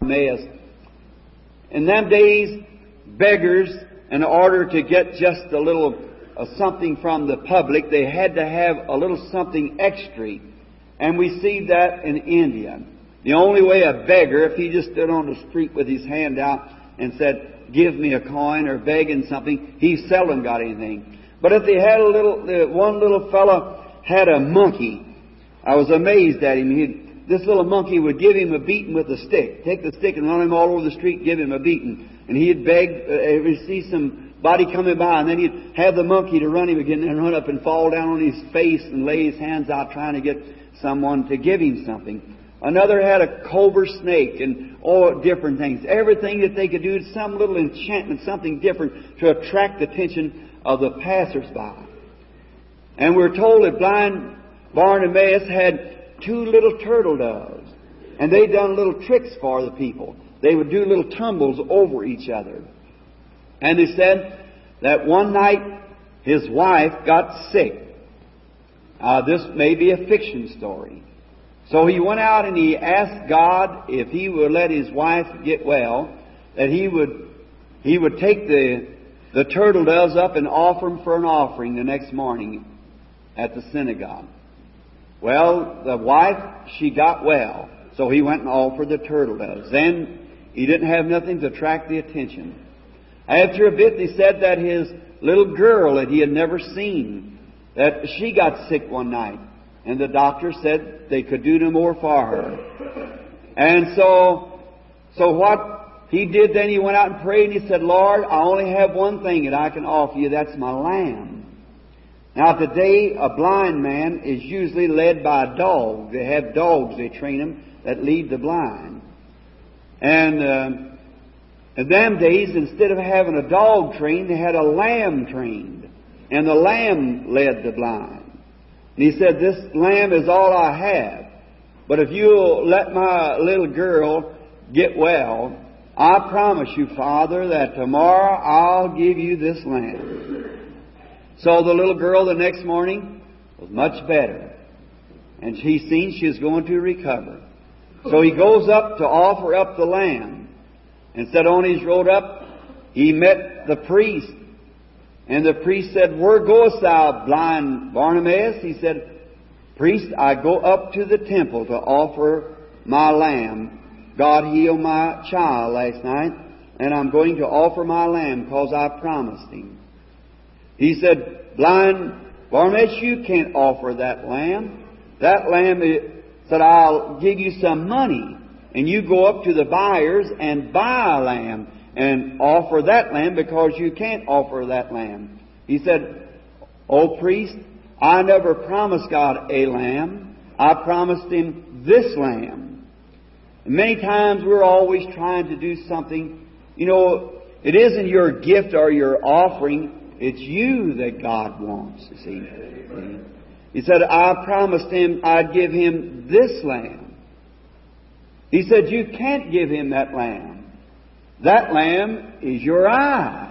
Bartimaeus. In them days, beggars, in order to get just a little something from the public, they had to have a little something extra. And we see that in India. The only way a beggar, if he just stood on the street with his hand out and said, "Give me a coin," or begging something, he seldom got anything. But if they had one little fellow had a monkey, I was amazed at him. This little monkey would give him a beating with a stick. Take the stick and run him all over the street, give him a beating. And he'd beg, he'd see somebody coming by, and then he'd have the monkey to run him again and run up and fall down on his face and lay his hands out trying to get someone to give him something. Another had a cobra snake and all different things. Everything that they could do, some little enchantment, something different to attract the attention of the passers-by. And we're told that blind Bartimaeus had 2 little turtle doves. And they done little tricks for the people. They would do little tumbles over each other. And they said that one night his wife got sick. This may be a fiction story. So he went out and he asked God if He would let his wife get well, that He would take the turtle doves up and offer them for an offering the next morning at the synagogue. Well, the wife, she got well, so he went and offered the turtle doves. Then he didn't have nothing to attract the attention. After a bit, they said that his little girl that he had never seen, that she got sick one night. And the doctor said they could do no more for her. And so what he did then, he went out and prayed and he said, "Lord, I only have one thing that I can offer you. That's my lamb." Now today, a blind man is usually led by a dog. They have dogs, they train them, that lead the blind. And in them days, instead of having a dog trained, they had a lamb trained. And the lamb led the blind. And he said, "This lamb is all I have. But if you'll let my little girl get well, I promise you, Father, that tomorrow I'll give you this lamb." So the little girl the next morning was much better. And she seen she was going to recover. So he goes up to offer up the lamb. And said on his road up, he met the priest. And the priest said, "Where goest thou, blind Bartimaeus?" He said, "Priest, I go up to the temple to offer my lamb. God healed my child last night, and I'm going to offer my lamb because I promised Him." He said, "Blind Bartimaeus, you can't offer that lamb. That lamb," said, "I'll give you some money, and you go up to the buyers and buy a lamb and offer that lamb because you can't offer that lamb." He said, "Oh, priest, I never promised God a lamb. I promised Him this lamb." And many times we're always trying to do something. You know, it isn't your gift or your offering. It's you that God wants, you see. He said, "I promised Him I'd give Him this lamb." He said, "You can't give Him that lamb. That lamb is your eyes."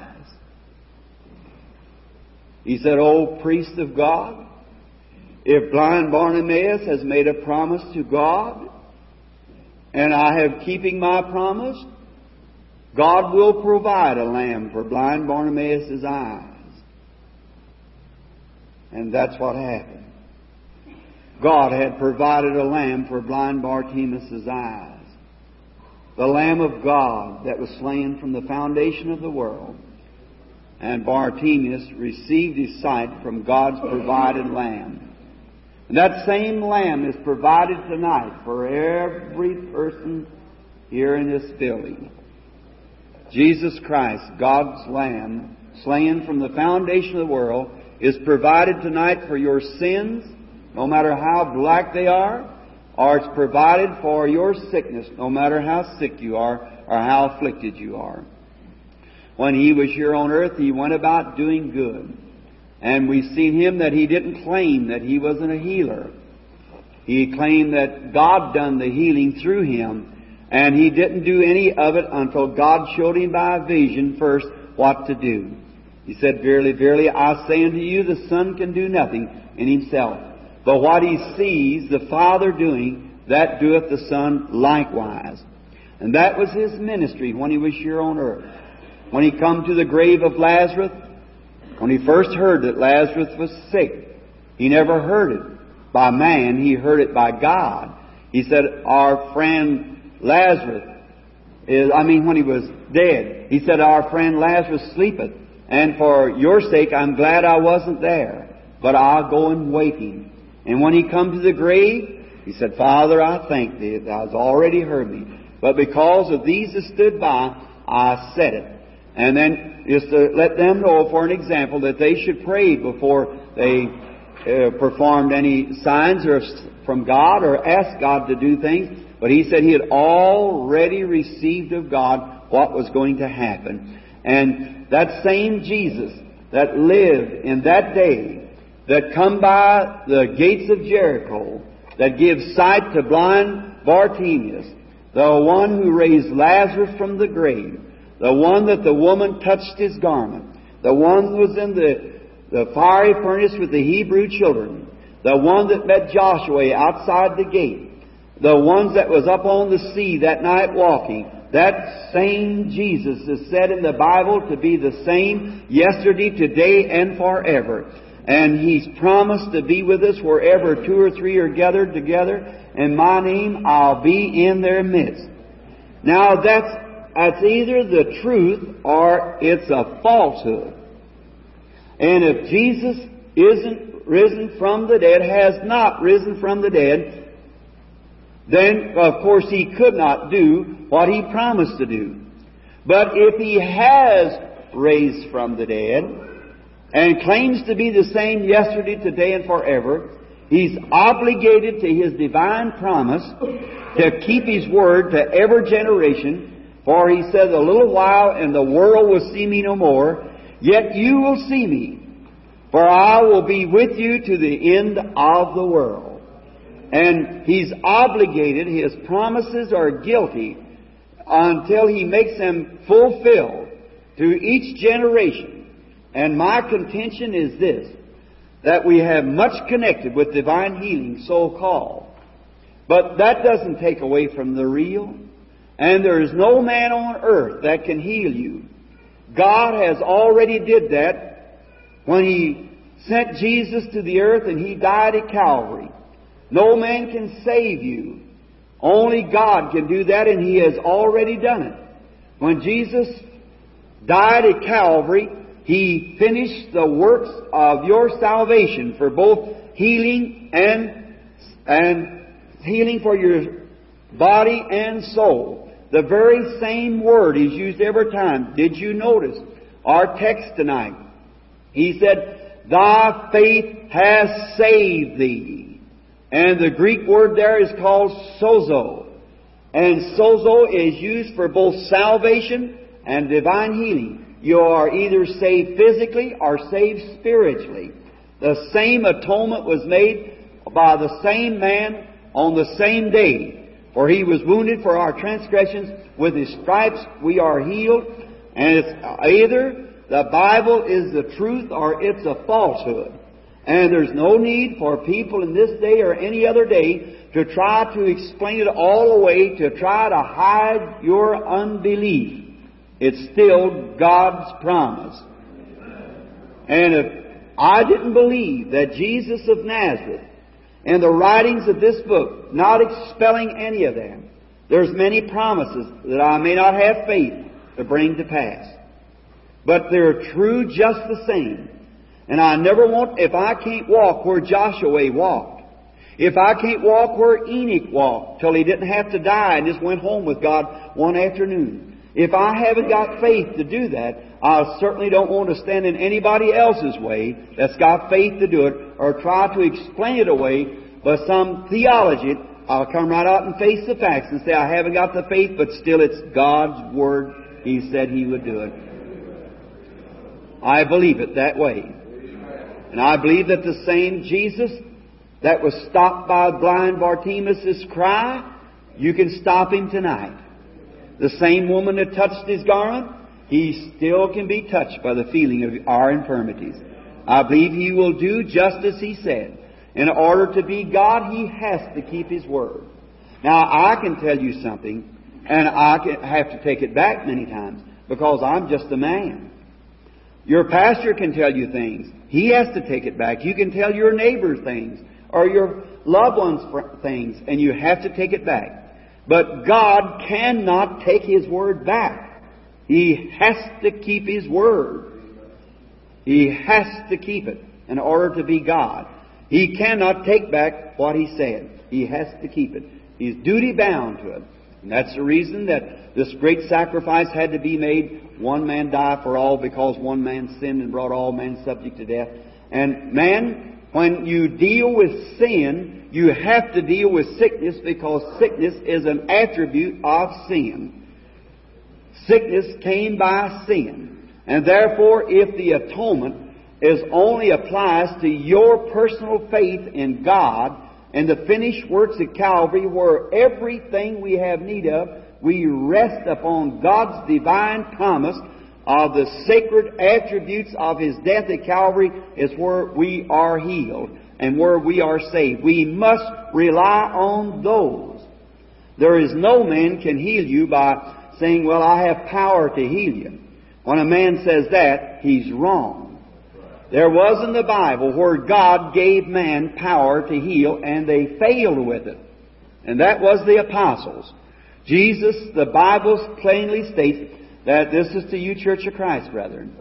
He said, "Oh, priest of God, if blind Bartimaeus has made a promise to God, and I have keeping my promise, God will provide a lamb for blind Bartimaeus' eyes." And that's what happened. God had provided a lamb for blind Bartimaeus' eyes. The Lamb of God that was slain from the foundation of the world. And Bartimaeus received his sight from God's provided lamb. And that same lamb is provided tonight for every person here in this building. Jesus Christ, God's Lamb, slain from the foundation of the world, is provided tonight for your sins, no matter how black they are, or it's provided for your sickness, no matter how sick you are or how afflicted you are. When He was here on earth, He went about doing good. And we've seen Him that He didn't claim that He wasn't a healer. He claimed that God done the healing through Him. And He didn't do any of it until God showed Him by a vision first what to do. He said, "Verily, verily, I say unto you, the Son can do nothing in Himself. But what He sees the Father doing, that doeth the Son likewise." And that was His ministry when He was here on earth. When He come to the grave of Lazarus, when He first heard that Lazarus was sick, He never heard it by man, He heard it by God. He said, our friend Lazarus when He was dead, He said, our friend Lazarus sleepeth, and for your sake I'm glad I wasn't there, but I'll go and wake him. And when He come to the grave, He said, Father, I thank Thee, Thou hast already heard me. But because of these that stood by, I said it. And then just to let them know for an example that they should pray before they performed any signs or from God or asked God to do things. But He said He had already received of God what was going to happen. And that same Jesus that lived in that day, that come by the gates of Jericho, that gives sight to blind Bartimaeus, the one who raised Lazarus from the grave, the one that the woman touched his garment, the one who was in the fiery furnace with the Hebrew children, the one that met Joshua outside the gate, the ones that was up on the sea that night walking, that same Jesus is said in the Bible to be the same yesterday, today, and forever. And He's promised to be with us wherever two or three are gathered together. In My name, I'll be in their midst. Now, that's either the truth or it's a falsehood. And if Jesus isn't risen from the dead, has not risen from the dead, then, of course, He could not do what He promised to do. But if He has raised from the dead, and claims to be the same yesterday, today, and forever, He's obligated to His divine promise to keep His word to every generation. For He says, a little while and the world will see Me no more, yet you will see Me, for I will be with you to the end of the world. And He's obligated, His promises are guilty until He makes them fulfilled to each generation. And my contention is this, that we have much connected with divine healing, so-called. But that doesn't take away from the real. And there is no man on earth that can heal you. God has already did that when He sent Jesus to the earth and He died at Calvary. No man can save you. Only God can do that, and He has already done it. When Jesus died at Calvary, He finished the works of your salvation for both healing and healing for your body and soul. The very same word is used every time. Did you notice our text tonight? He said, Thy faith has saved thee. And the Greek word there is called sozo. And sozo is used for both salvation and divine healing. You are either saved physically or saved spiritually. The same atonement was made by the same man on the same day. For He was wounded for our transgressions. With His stripes we are healed. And it's either the Bible is the truth or it's a falsehood. And there's no need for people in this day or any other day to try to explain it all away, to try to hide your unbelief. It's still God's promise. And if I didn't believe that Jesus of Nazareth and the writings of this book, not expelling any of them, there's many promises that I may not have faith to bring to pass. But they're true just the same. And I never want, if I can't walk where Joshua walked, if I can't walk where Enoch walked till he didn't have to die and just went home with God one afternoon, if I haven't got faith to do that, I certainly don't want to stand in anybody else's way that's got faith to do it or try to explain it away by some theology. I'll come right out and face the facts and say I haven't got the faith, but still it's God's Word. He said He would do it. I believe it that way. And I believe that the same Jesus that was stopped by blind Bartimaeus' cry, you can stop Him tonight. The same woman that touched His garment, He still can be touched by the feeling of our infirmities. I believe He will do just as He said. In order to be God, He has to keep His Word. Now, I can tell you something. And I have to take it back many times because I'm just a man. Your pastor can tell you things. He has to take it back. You can tell your neighbor things or your loved ones things, and you have to take it back. But God cannot take His Word back. He has to keep His Word. He has to keep it in order to be God. He cannot take back what He said. He has to keep it. He's duty bound to it. And that's the reason that this great sacrifice had to be made. One man died for all because one man sinned and brought all men subject to death. And man, when you deal with sin, you have to deal with sickness because sickness is an attribute of sin. Sickness came by sin. And therefore, if the atonement only applies to your personal faith in God and the finished works at Calvary, where everything we have need of, we rest upon God's divine promise of the sacred attributes of His death at Calvary, is where we are healed and where we are saved. We must rely on those. There is no man can heal you by saying, well, I have power to heal you. When a man says that, he's wrong. There was in the Bible where God gave man power to heal, and they failed with it. And that was the apostles. Jesus, the Bible plainly states that this is to you, Church of Christ, brethren.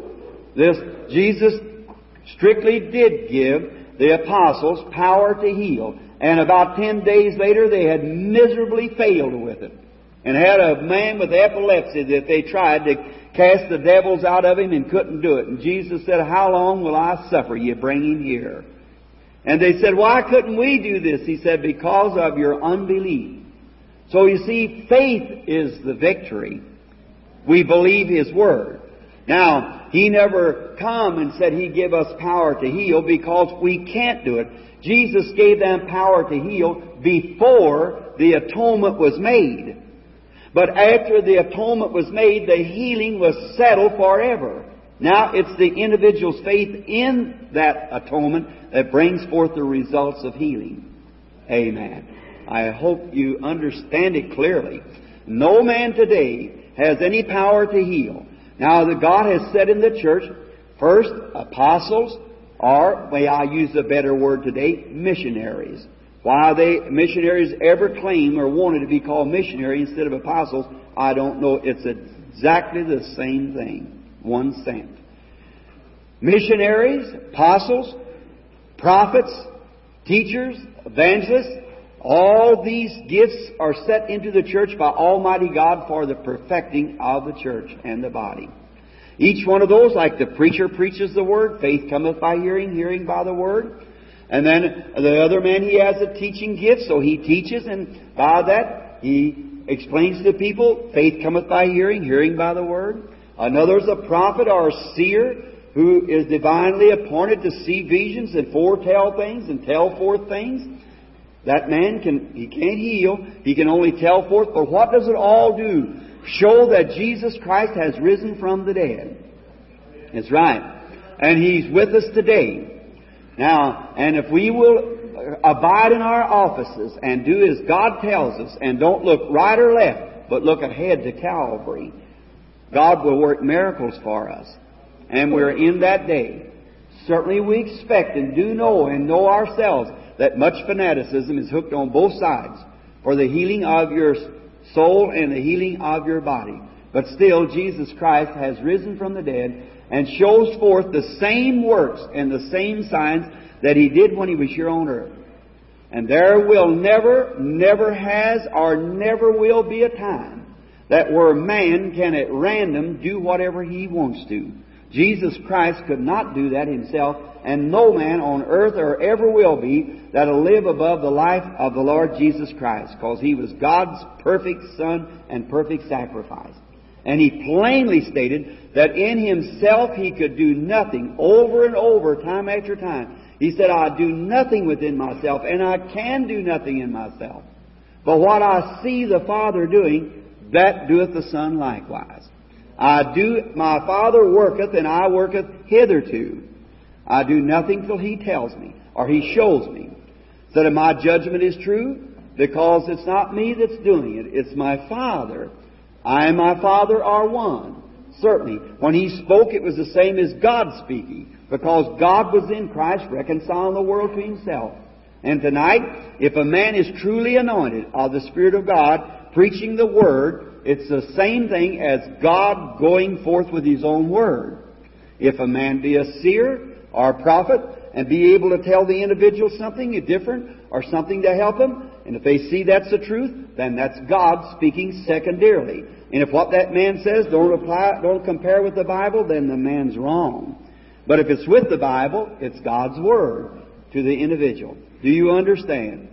Jesus strictly did give the apostles power to heal. And about 10 days later, they had miserably failed with it. And had a man with epilepsy that they tried to cast the devils out of him and couldn't do it. And Jesus said, how long will I suffer you? Bring him here. And they said, why couldn't we do this? He said, because of your unbelief. So you see, faith is the victory. We believe His Word. Now, He never come and said He'd give us power to heal because we can't do it. Jesus gave them power to heal before the atonement was made. But after the atonement was made, the healing was settled forever. Now it's the individual's faith in that atonement that brings forth the results of healing. Amen. I hope you understand it clearly. No man today has any power to heal. Now that God has said in the church, first, apostles, or, may I use a better word today, missionaries. Why missionaries ever claim or wanted to be called missionary instead of apostles, I don't know. It's exactly the same thing. One sent. Missionaries, apostles, prophets, teachers, evangelists, all these gifts are set into the church by Almighty God for the perfecting of the church and the body. Each one of those, like the preacher preaches the Word, faith cometh by hearing, hearing by the Word. And then the other man, he has a teaching gift, so he teaches, and by that he explains to people, faith cometh by hearing, hearing by the Word. Another is a prophet or a seer who is divinely appointed to see visions and foretell things and tell forth things. That man can't heal, he can only tell forth, but what does it all do? Show that Jesus Christ has risen from the dead. That's right. And He's with us today. Now, and if we will abide in our offices and do as God tells us and don't look right or left, but look ahead to Calvary, God will work miracles for us. And we're in that day. Certainly we expect and do know and know ourselves that much fanaticism is hooked on both sides for the healing of your soul and the healing of your body. But still, Jesus Christ has risen from the dead and shows forth the same works and the same signs that He did when He was here on earth. And there will never has, or never will be a time that where man can at random do whatever he wants to. Jesus Christ could not do that Himself, and no man on earth or ever will be that'll live above the life of the Lord Jesus Christ, because He was God's perfect Son and perfect sacrifice. And He plainly stated that in Himself He could do nothing, over and over, time after time. He said, I do nothing within myself, and I can do nothing in myself. But what I see the Father doing, that doeth the Son likewise. My Father worketh, and I worketh hitherto. I do nothing till He tells me, or He shows me. So that my judgment is true, because it's not me that's doing it. It's my Father. I and my Father are one. Certainly, when He spoke, it was the same as God speaking, because God was in Christ reconciling the world to Himself. And tonight, if a man is truly anointed of the Spirit of God, preaching the Word, it's the same thing as God going forth with His own Word. If a man be a seer or a prophet and be able to tell the individual something different or something to help him, and if they see that's the truth, then that's God speaking secondarily. And if what that man says don't compare with the Bible, then the man's wrong. But if it's with the Bible, it's God's Word to the individual. Do you understand?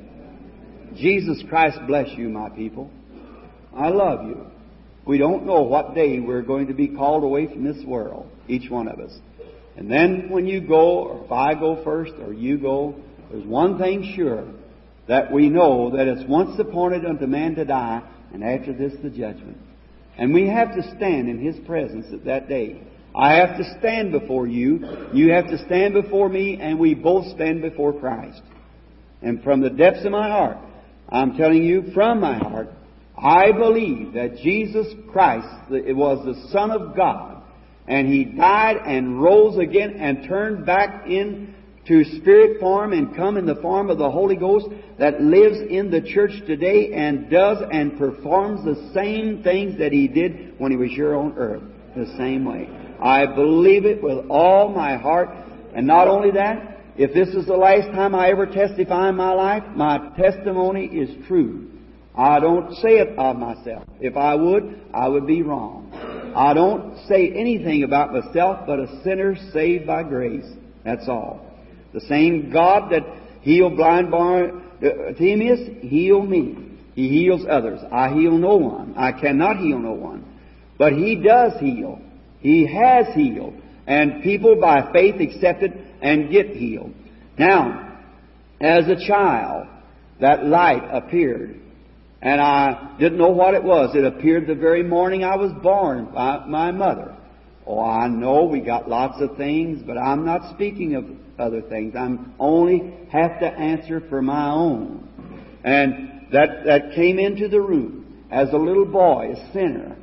Jesus Christ bless you, my people. I love you. We don't know what day we're going to be called away from this world, each one of us. And then when you go, or if I go first, or you go, there's one thing sure, that we know that it's once appointed unto man to die, and after this the judgment. And we have to stand in His presence at that day. I have to stand before you, you have to stand before me, and we both stand before Christ. And from the depths of my heart, I'm telling you from my heart, I believe that Jesus Christ was the Son of God, and He died and rose again and turned back into spirit form and come in the form of the Holy Ghost that lives in the church today and does and performs the same things that He did when He was here on earth, the same way. I believe it with all my heart. And not only that, if this is the last time I ever testify in my life, my testimony is true. I don't say it of myself. If I would be wrong. I don't say anything about myself but a sinner saved by grace. That's all. The same God that healed blind Bartimaeus, healed me. He heals others. I heal no one. I cannot heal no one. But He does heal. He has healed. And people by faith accept it and get healed. Now, as a child, that light appeared. And I didn't know what it was. It appeared the very morning I was born by my mother. Oh, I know we got lots of things, but I'm not speaking of other things. I'm only have to answer for my own. And that came into the room as a little boy, a sinner.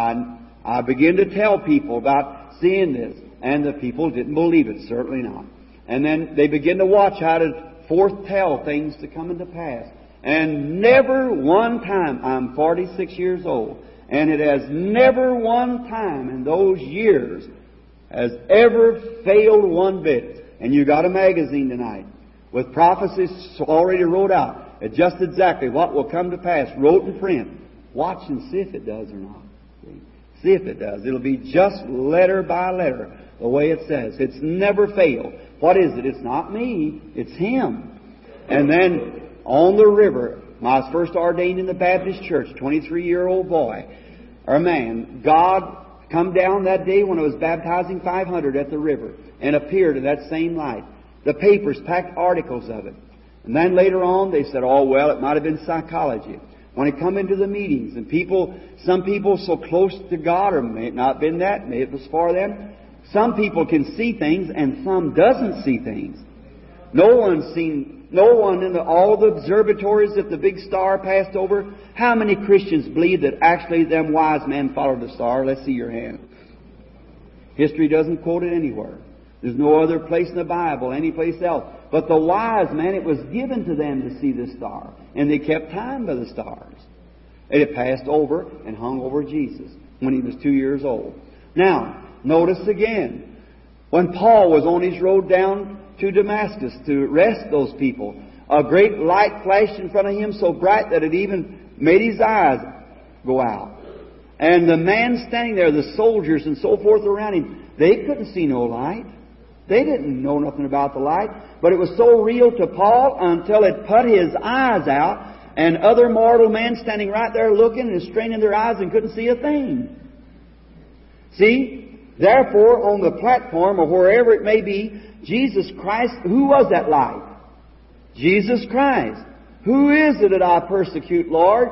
I began to tell people about seeing this, and the people didn't believe it, certainly not. And then they began to watch how to foretell things to come into pass. And never one time, I'm 46 years old, and it has never one time in those years has ever failed one bit. And you got a magazine tonight with prophecies already wrote out, just exactly what will come to pass, wrote in print. Watch and see if it does or not. See if it does. It'll be just letter by letter, the way it says. It's never failed. What is it? It's not me. It's Him. And then on the river, when I was first ordained in the Baptist church, 23-year-old boy, or man, God come down that day when I was baptizing 500 at the river and appeared in that same light. The papers packed articles of it. And then later on they said, oh, well, it might have been psychology. When it come into the meetings and some people so close to God, or may it not been that, maybe it was for them. Some people can see things and some doesn't see things. No one in all the observatories that the big star passed over. How many Christians believe that actually them wise men followed the star? Let's see your hand. History doesn't quote it anywhere. There's no other place in the Bible, any place else. But the wise men, it was given to them to see the star. And they kept time by the stars. And it passed over and hung over Jesus when He was 2 years old. Now, notice again, when Paul was on his road down to Damascus to arrest those people, a great light flashed in front of him so bright that it even made his eyes go out. And the man standing there, the soldiers and so forth around him, they couldn't see no light. They didn't know nothing about the light. But it was so real to Paul until it put his eyes out, and other mortal men standing right there looking and straining their eyes and couldn't see a thing. See? Therefore, on the platform or wherever it may be, Jesus Christ, who was that light? Jesus Christ. Who is it that I persecute, Lord?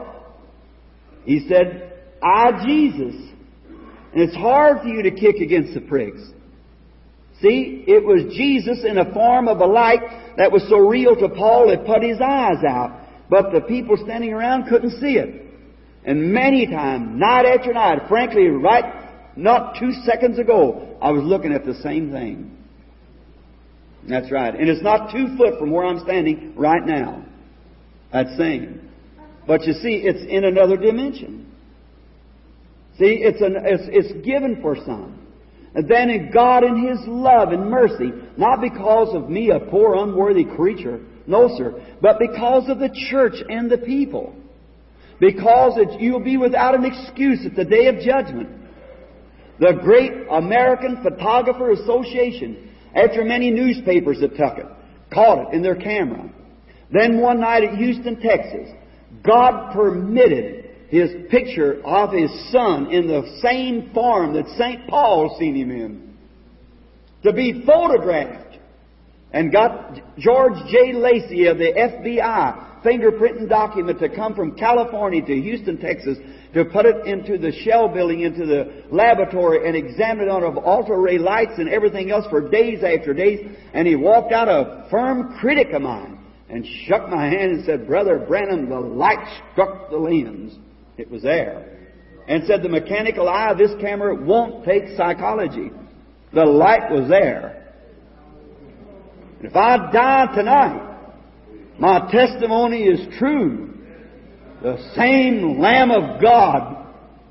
He said, I, Jesus. And it's hard for you to kick against the pricks. See, it was Jesus in the form of a light that was so real to Paul it put his eyes out. But the people standing around couldn't see it. And many times, night after night, frankly, right not 2 seconds ago, I was looking at the same thing. That's right. And it's not 2 foot from where I'm standing right now. That same. But you see, it's in another dimension. See, it's given for some. And then in God in His love and mercy, not because of me, a poor unworthy creature, no sir, but because of the church and the people. Because you'll be without an excuse at the day of judgment. The great American Photographer Association, after many newspapers that took it, caught it in their camera. Then one night at Houston, Texas, God permitted His picture of His Son in the same form that St. Paul seen Him in to be photographed, and got George J. Lacey of the FBI fingerprinting document to come from California to Houston, Texas, to put it into the Shell building, into the laboratory, and examine it under ultra-ray lights and everything else for days after days. And he walked out, a firm critic of mine, and shook my hand and said, "Brother Branham, the light struck the lens. It was there." And said, "The mechanical eye of this camera won't take psychology. The light was there." And if I die tonight, my testimony is true. The same Lamb of God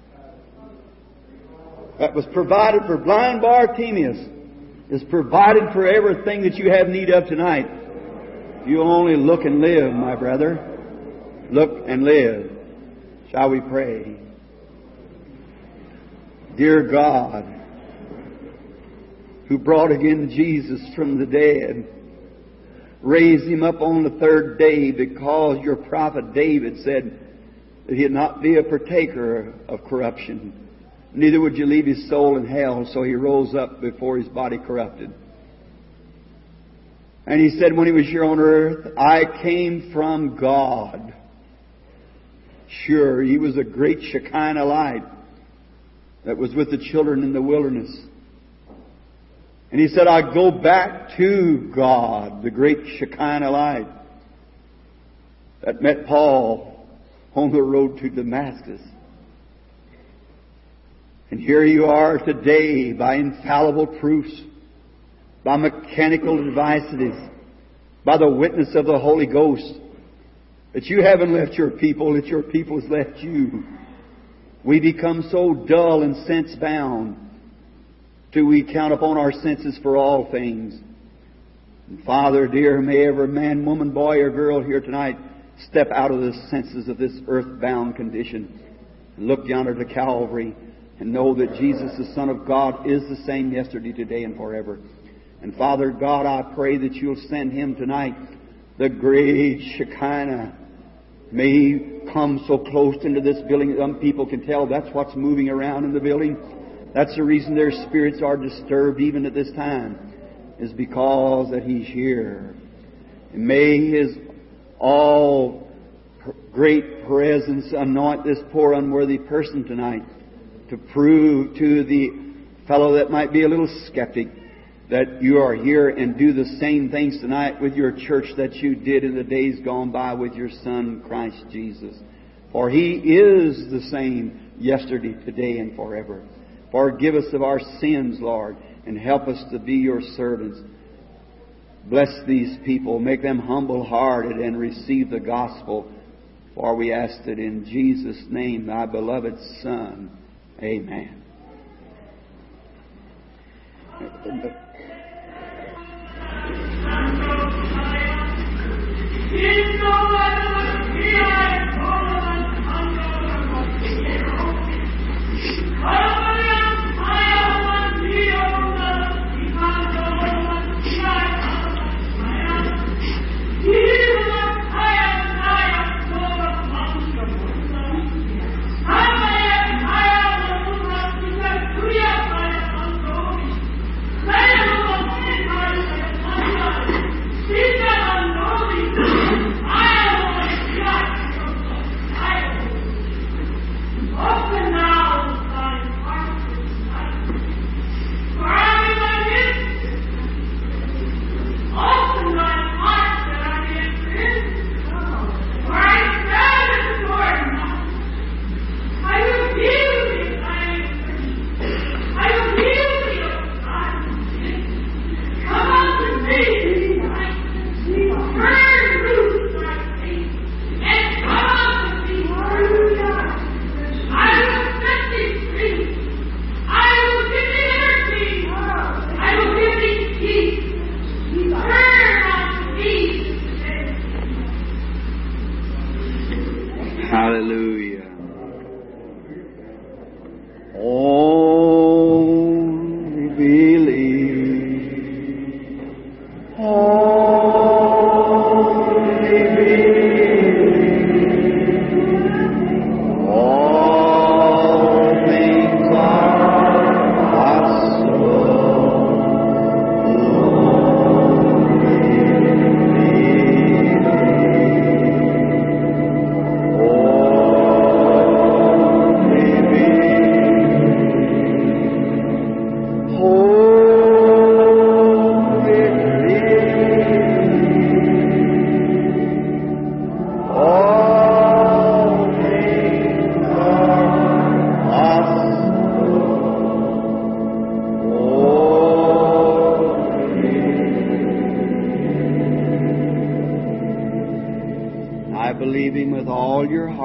that was provided for blind Bartimaeus is provided for everything that you have need of tonight. You only look and live, my brother. Look and live. Shall we pray? Dear God, who brought again Jesus from the dead, raised Him up on the 3rd day, because your prophet David said that he'd not be a partaker of corruption. Neither would you leave his soul in hell, so He rose up before his body corrupted. And He said when He was here on earth, I came from God. Sure, He was a great Shekinah light that was with the children in the wilderness. And He said, I go back to God, the great Shekinah light that met Paul on the road to Damascus. And here you are today, by infallible proofs, by mechanical devices, by the witness of the Holy Ghost, that you haven't left your people, that your people has left you. We become so dull and sense-bound till we count upon our senses for all things. And Father, dear, may every man, woman, boy, or girl here tonight step out of the senses of this earth-bound condition and look yonder to Calvary and know that Jesus, the Son of God, is the same yesterday, today, and forever. And Father God, I pray that You'll send Him tonight, the great Shekinah. May He come so close into this building that some people can tell that's what's moving around in the building. That's the reason their spirits are disturbed even at this time, is because that He's here. And may His all great presence anoint this poor unworthy person tonight, to prove to the fellow that might be a little skeptic that You are here, and do the same things tonight with Your church that You did in the days gone by with Your Son, Christ Jesus. For He is the same yesterday, today, and forever. Forgive us of our sins, Lord, and help us to be Your servants. Bless these people. Make them humble-hearted and receive the gospel. For we ask it in Jesus' name, Thy beloved Son. Amen. Hey!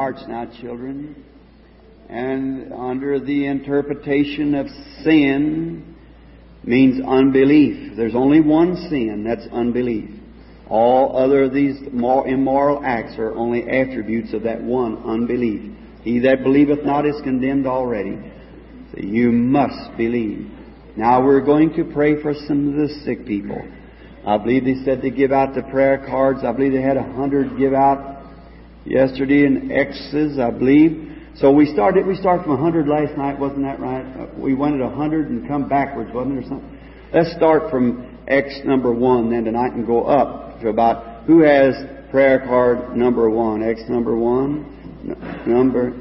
hearts now, children. And under the interpretation of sin means unbelief. There's only one sin, that's unbelief. All other of these immoral acts are only attributes of that one, unbelief. He that believeth not is condemned already. So you must believe. Now we're going to pray for some of the sick people. I believe they said they give out the prayer cards. I believe they had 100 give out yesterday in X's, I believe. So we start from 100 last night, wasn't that right? We went at 100 and come backwards, wasn't it, or something? Let's start from X number 1 then tonight and go up to about who has prayer card number 1. X number 1. Number.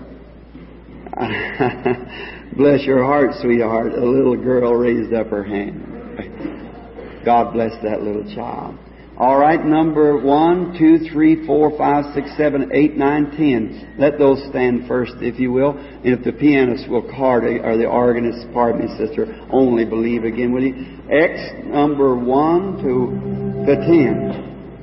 Bless your heart, sweetheart. A little girl raised up her hand. God bless that little child. All right, number 1, 2, 3, 4, 5, 6, 7, 8, 9, 10. Let those stand first, if you will. And if the pianist will card, or the organist, pardon me, sister, only believe again, will you? X number 1 to the 10.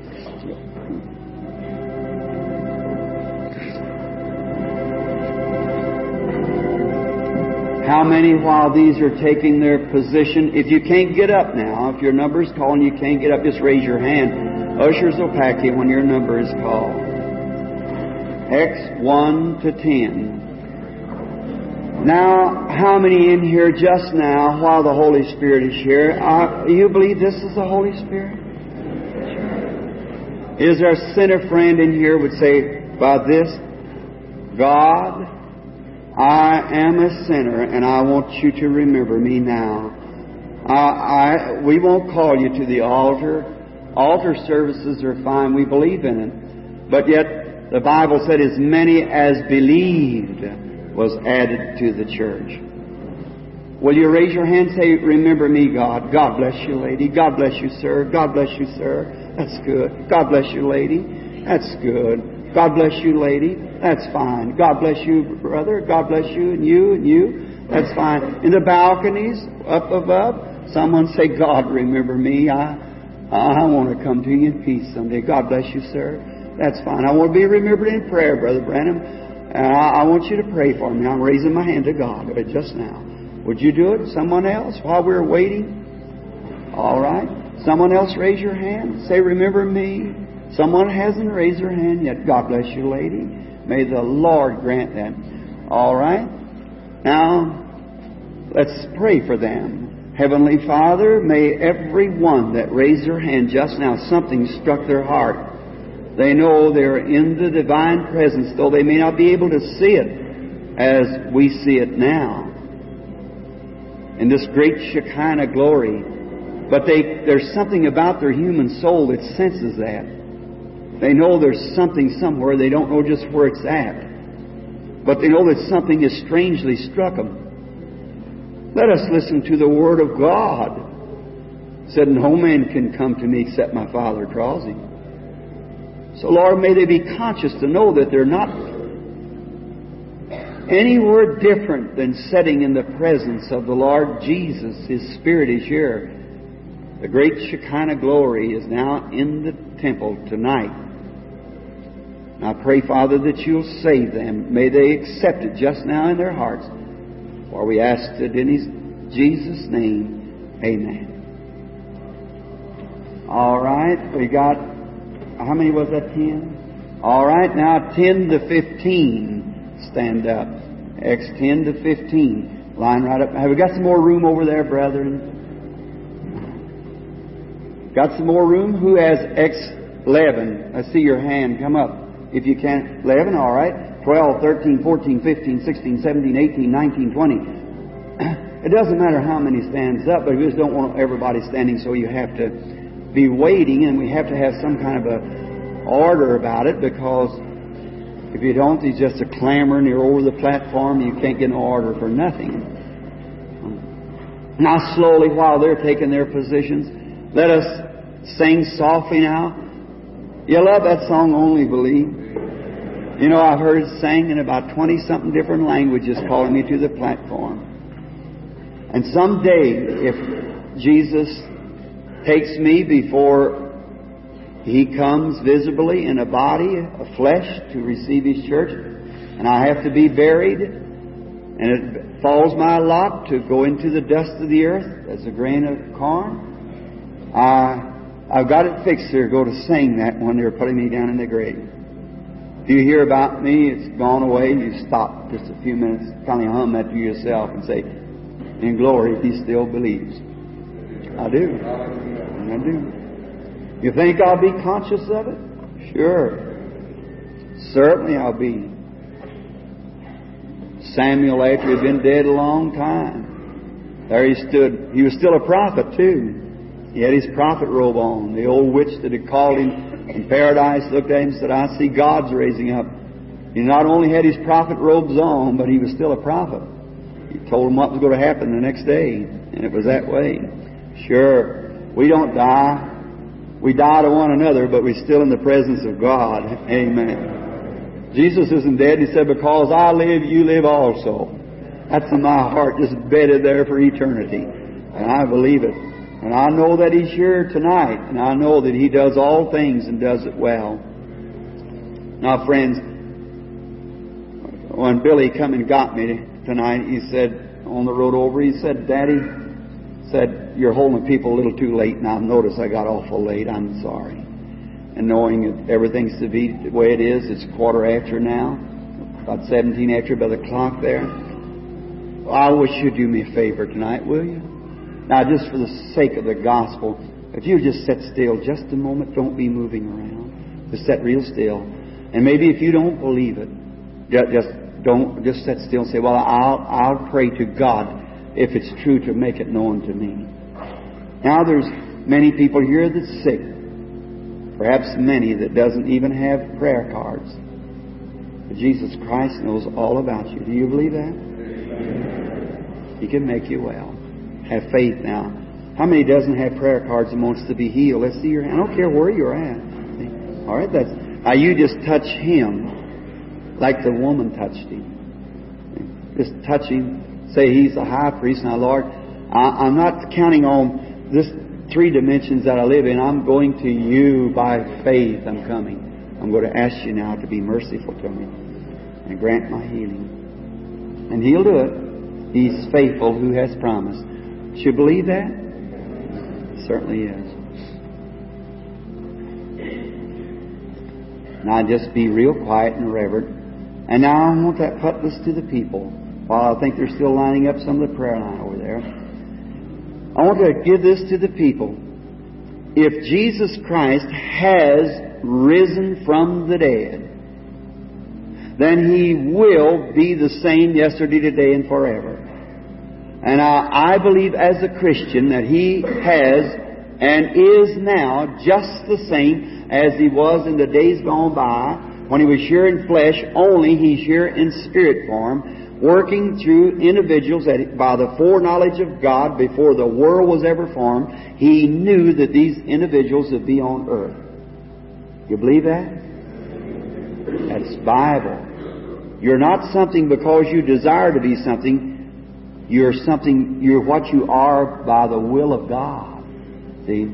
How many, while these are taking their position, if you can't get up now, if your number is called and you can't get up, just raise your hand. Ushers will pack you when your number is called. X 1 to 10. Now, how many in here just now, while the Holy Spirit is here, you believe this is the Holy Spirit? Is there a sinner friend in here would say, by this, God, I am a sinner, and I want you to remember me now. We won't call you to the altar. Altar services are fine. We believe in it. But yet, the Bible said, as many as believed was added to the church. Will you raise your hand and say, remember me, God. God bless you, lady. God bless you, sir. God bless you, sir. That's good. God bless you, lady. That's good. God bless you, lady. That's fine. God bless you, brother. God bless you and you and you. That's fine. In the balconies, up above, someone say, God, remember me. I want to come to you in peace someday. God bless you, sir. That's fine. I want to be remembered in prayer, Brother Branham. I want you to pray for me. I'm raising my hand to God just now. Would you do it? Someone else while we're waiting? All right. Someone else raise your hand. Say, remember me. Someone hasn't raised their hand yet. God bless you, lady. May the Lord grant that. All right. Now, let's pray for them. Heavenly Father, may every one that raised their hand just now, something struck their heart. They know they're in the divine presence, though they may not be able to see it as we see it now, in this great Shekinah glory. But there's something about their human soul that senses that. They know there's something somewhere. They don't know just where it's at. But they know that something has strangely struck them. Let us listen to the Word of God. It said, no man can come to me except my Father draws him. So, Lord, may they be conscious to know that they're not anywhere different than sitting in the presence of the Lord Jesus. His Spirit is here. The great Shekinah glory is now in the temple tonight. And I pray, Father, that you'll save them. May they accept it just now in their hearts. For we ask it in Jesus' name. Amen. All right. We got, how many was that? 10? All right. Now 10 to 15. Stand up. X 10 to 15. Line right up. Have we got some more room over there, brethren? Got some more room? Who has X11? I see your hand. Come up. If you can. 11, all right. 12, 13, 14, 15, 16, 17, 18, 19, 20. It doesn't matter how many stands up, but we just don't want everybody standing, so you have to be waiting, and we have to have some kind of a order about it, because if you don't, there's just a clamor and you're over the platform, you can't get an order for nothing. Now slowly, while they're taking their positions, let us sing softly now. You love that song, Only Believe. You know, I've heard it sang in about 20-something different languages, calling me to the platform. And someday, if Jesus takes me before He comes visibly in a body, a flesh, to receive His church, and I have to be buried, and it falls my lot to go into the dust of the earth as a grain of corn, I've got it fixed here, go to sing that when they're putting me down in the grave. If you hear about me, it's gone away, you stop just a few minutes, kind of hum that to yourself and say, in glory, He still believes. I do. I do. You think I'll be conscious of it? Sure. Certainly I'll be. Samuel, after he'd been dead a long time, there he stood. He was still a prophet too. He had his prophet robe on. The old witch that had called him in paradise looked at him and said, I see God's raising up. He not only had his prophet robes on, but he was still a prophet. He told him what was going to happen the next day, and it was that way. Sure, we don't die. We die to one another, but we're still in the presence of God. Amen. Jesus isn't dead. He said, because I live, you live also. That's in my heart, just bedded there for eternity. And I believe it. And I know that He's here tonight. And I know that He does all things and does it well. Now, friends, when Billy come and got me tonight, he said, on the road over, he said, Daddy, said, you're holding people a little too late. And I've noticed I got awful late. I'm sorry. And knowing that everything's to be the way it is, it's 1:15 now. About 17 after by the clock there. Well, I wish you'd do me a favor tonight, will you? Now, just for the sake of the gospel, if you just sit still just a moment, don't be moving around. Just sit real still. And maybe if you don't believe it, just sit still and say, well, I'll pray to God if it's true to make it known to me. Now, there's many people here that's sick. Perhaps many that doesn't even have prayer cards. But Jesus Christ knows all about you. Do you believe that? He can make you well. Have faith now. How many doesn't have prayer cards and wants to be healed? Let's see your hand. I don't care where you're at. All right, now you just touch Him like the woman touched Him. Just touch Him. Say He's the high priest. Now, Lord, I'm not counting on this 3 dimensions that I live in. I'm going to You by faith. I'm coming. I'm going to ask You now to be merciful to me and grant my healing. And He'll do it. He's faithful who has promised. Should you believe that? It certainly is. Now just be real quiet and reverent. And now I want that put this to the people. While I think they're still lining up some of the prayer line over there. I want to give this to the people. If Jesus Christ has risen from the dead, then He will be the same yesterday, today, and forever. And I believe as a Christian that He has and is now just the same as He was in the days gone by when He was here in flesh, only He's here in spirit form, working through individuals that by the foreknowledge of God before the world was ever formed, He knew that these individuals would be on earth. You believe that? That's Bible. You're not something because you desire to be something. You're something, you're what you are by the will of God. See?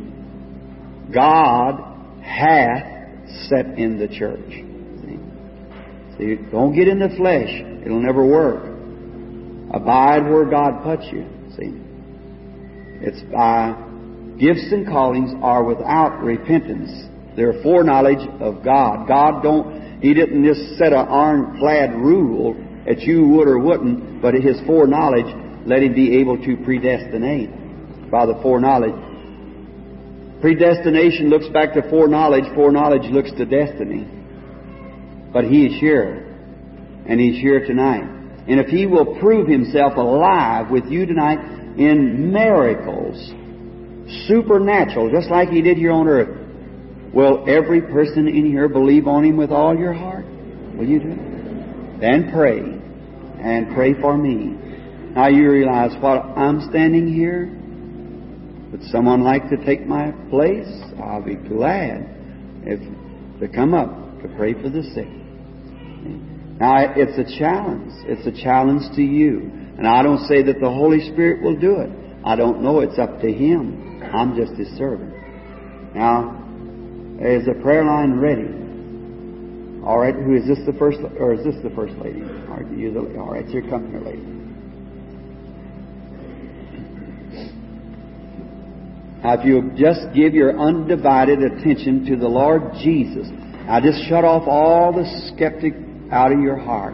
God hath set in the church. See? Don't get in the flesh. It'll never work. Abide where God puts you. See? It's by gifts and callings are without repentance. They're foreknowledge of God. He didn't just set an ironclad rule that you would or wouldn't, but His foreknowledge let Him be able to predestinate by the foreknowledge. Predestination looks back to foreknowledge. Foreknowledge looks to destiny. But He is here. And He's here tonight. And if He will prove Himself alive with you tonight in miracles, supernatural, just like He did here on earth, will every person in here believe on Him with all your heart? Will you do it? Then pray. And pray for me. Now you realize what I'm standing here. Would someone like to take my place? I'll be glad to come up to pray for the sick. Now it's a challenge. It's a challenge to you. And I don't say that the Holy Spirit will do it. I don't know. It's up to Him. I'm just His servant. Now, is the prayer line ready? All right, who is this, the first, or is this the first lady? All right, you the, all right, so here comes your lady. Now, if you just give your undivided attention to the Lord Jesus, now just shut off all the skeptic out of your heart.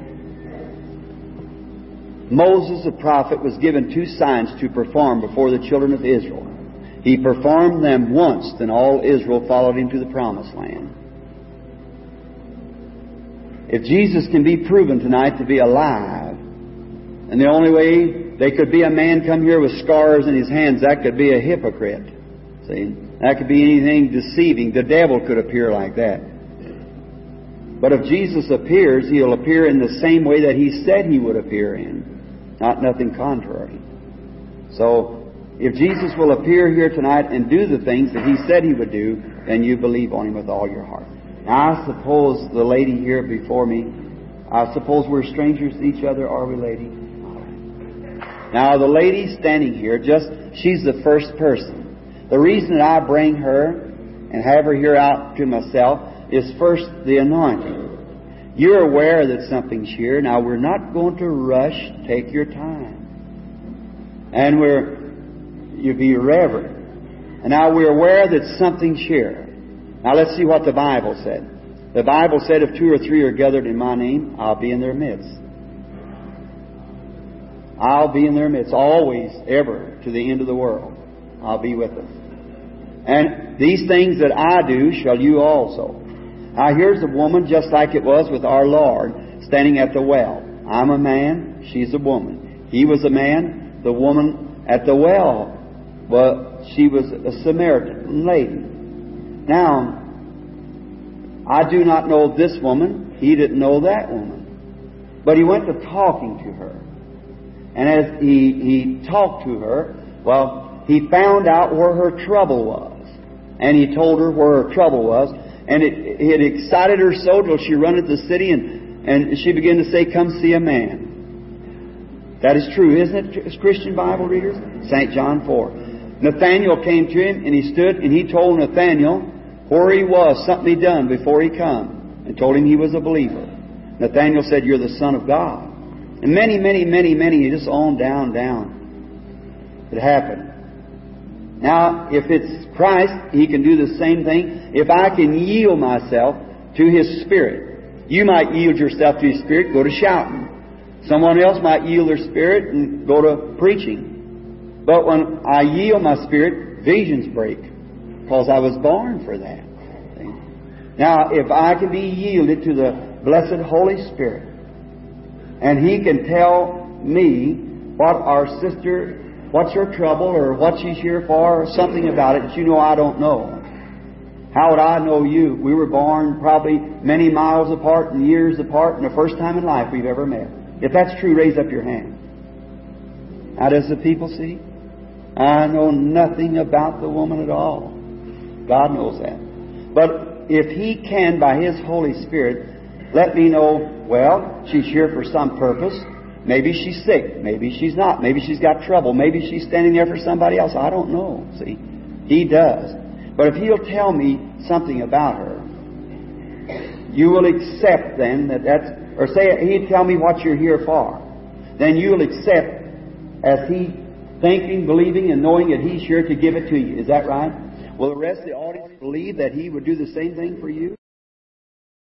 Moses, the prophet, was given 2 signs to perform before the children of Israel. He performed them once, then all Israel followed him to the promised land. If Jesus can be proven tonight to be alive, and the only way they could be a man come here with scars in his hands, that could be a hypocrite. See? That could be anything deceiving. The devil could appear like that. But if Jesus appears, He'll appear in the same way that He said He would appear in. Not nothing contrary. So, if Jesus will appear here tonight and do the things that He said He would do, then you believe on Him with all your heart. Now, I suppose the lady here before me, I suppose we're strangers to each other, are we, lady? Now, the lady standing here, she's the first person. The reason that I bring her and have her here out to myself is first the anointing. You're aware that something's here. Now, we're not going to rush. Take your time. And you be reverent. And now we're aware that something's here. Now, let's see what the Bible said. The Bible said, if 2 or 3 are gathered in my name, I'll be in their midst. I'll be in their midst, always, ever, to the end of the world. I'll be with them. And these things that I do shall you also. Now here's a woman just like it was with our Lord standing at the well. I'm a man, she's a woman. He was a man, the woman at the well, she was a Samaritan lady. Now, I do not know this woman. He didn't know that woman. But he went to talking to her. And as he talked to her, well, he found out where her trouble was. And he told her where her trouble was. And it excited her so till she run into the city and she began to say, come see a man. That is true, isn't it, as Christian Bible readers? St. John 4. Nathanael came to him and he stood and he told Nathanael where he was, something he'd done before he come, and told him he was a believer. Nathanael said, you're the Son of God. And many, just on down. It happened. Now, if it's Christ, He can do the same thing. If I can yield myself to His Spirit. You might yield yourself to His Spirit, go to shouting. Someone else might yield their spirit and go to preaching. But when I yield my spirit, visions break. Because I was born for that. Now, if I can be yielded to the blessed Holy Spirit, and He can tell me what our sister, what's her trouble, or what she's here for, or something about it that you know I don't know. How would I know you? We were born probably many miles apart and years apart, and the first time in life we've ever met. If that's true, raise up your hand. Now, does the people see? I know nothing about the woman at all. God knows that. But if He can, by His Holy Spirit, let me know, well, she's here for some purpose. Maybe she's sick. Maybe she's not. Maybe she's got trouble. Maybe she's standing there for somebody else. I don't know. See? He does. But if He'll tell me something about her, you will accept then or say He'd tell me what you're here for. Then you'll accept as He thinking, believing, and knowing that He's here to give it to you. Is that right? Will the rest of the audience believe that He would do the same thing for you?